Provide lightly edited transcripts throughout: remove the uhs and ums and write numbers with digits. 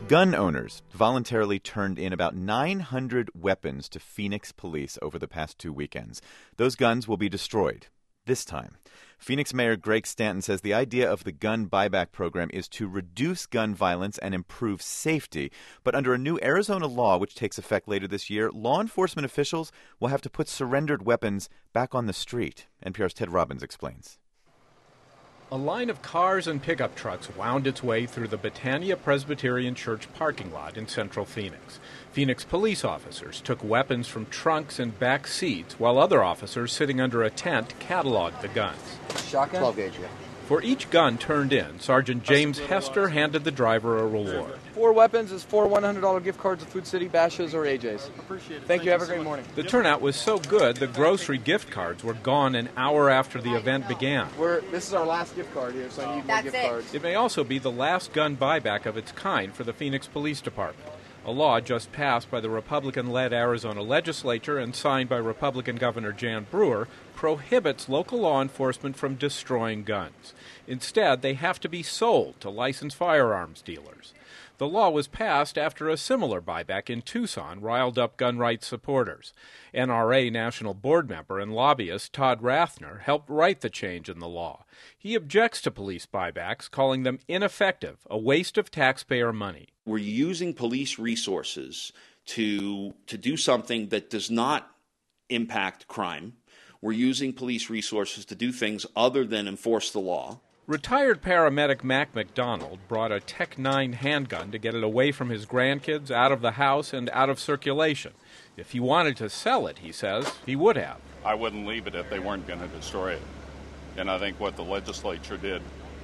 Gun owners voluntarily turned in about 900 weapons to Phoenix police over the past 2 weekends. Those guns will be destroyed this time. Phoenix Mayor Greg Stanton says the idea of the gun buyback program is to reduce gun violence and improve safety. But under a new Arizona law, which takes effect later this year, law enforcement officials will have to put surrendered weapons back on the street. NPR's Ted Robbins explains. A line of cars and pickup trucks wound its way through the Betania Presbyterian Church parking lot in central Phoenix. Phoenix police officers took weapons from trunks and back seats, while other officers sitting under a tent cataloged the guns. Shotgun? 12 gauge, yeah. For each gun turned in, Sergeant James Hester handed the driver a reward. 4 weapons is 4 $100 gift cards at Food City, Bashas', or AJ's. Appreciate it. Thank you. Have a great morning. The turnout was so good, the grocery gift cards were gone an hour after the event began. This is our last gift card here, so I need more gift cards. It may also be the last gun buyback of its kind for the Phoenix Police Department. A law just passed by the Republican-led Arizona legislature and signed by Republican Governor Jan Brewer prohibits local law enforcement from destroying guns. Instead, they have to be sold to licensed firearms dealers. The law was passed after a similar buyback in Tucson riled up gun rights supporters. NRA National Board member and lobbyist Todd Rathner helped write the change in the law. He objects to police buybacks, calling them ineffective, a waste of taxpayer money. We're using police resources to do something that does not impact crime. We're using police resources to do things other than enforce the law. Retired paramedic Mac McDonald brought a Tech-9 handgun to get it away from his grandkids, out of the house, and out of circulation. If he wanted to sell it, he says, he would have. I wouldn't leave it if they weren't going to destroy it. And I think what the legislature did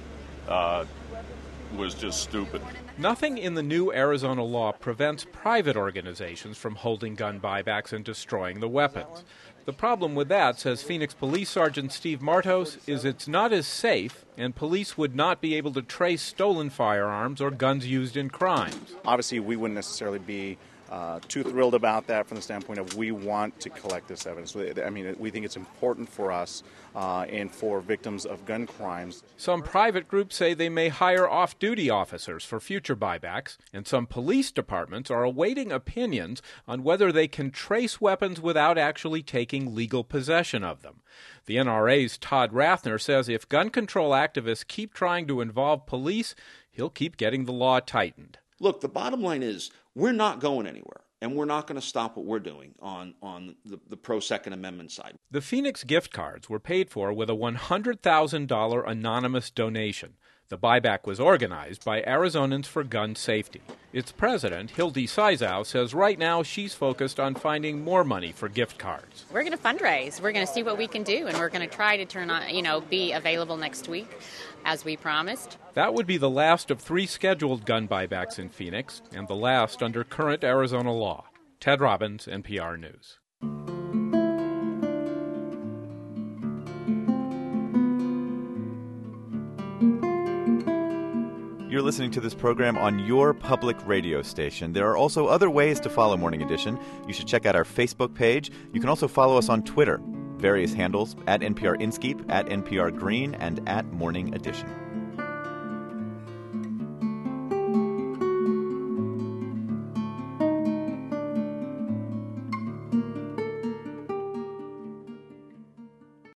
was just stupid. Nothing in the new Arizona law prevents private organizations from holding gun buybacks and destroying the weapons. The problem with that, says Phoenix Police Sergeant Steve Martos, is it's not as safe, and police would not be able to trace stolen firearms or guns used in crimes. Obviously, we wouldn't necessarily be too thrilled about that from the standpoint of we want to collect this evidence. I mean, we think it's important for us and for victims of gun crimes. Some private groups say they may hire off-duty officers for future buybacks, and some police departments are awaiting opinions on whether they can trace weapons without actually taking legal possession of them. The NRA's Todd Rathner says if gun control activists keep trying to involve police, he'll keep getting the law tightened. Look, the bottom line is we're not going anywhere, and we're not going to stop what we're doing on the pro-Second Amendment side. The Phoenix gift cards were paid for with a $100,000 anonymous donation. The buyback was organized by Arizonans for Gun Safety. Its president, Hildy Sizau, says right now she's focused on finding more money for gift cards. We're going to fundraise. We're going to see what we can do, and we're going to try to be available next week, as we promised. That would be the last of 3 scheduled gun buybacks in Phoenix, and the last under current Arizona law. Ted Robbins, NPR News. You're listening to this program on your public radio station. There are also other ways to follow Morning Edition. You should check out our Facebook page. You can also follow us on Twitter. Various handles, at NPR Inskeep, at NPR Green, and at Morning Edition.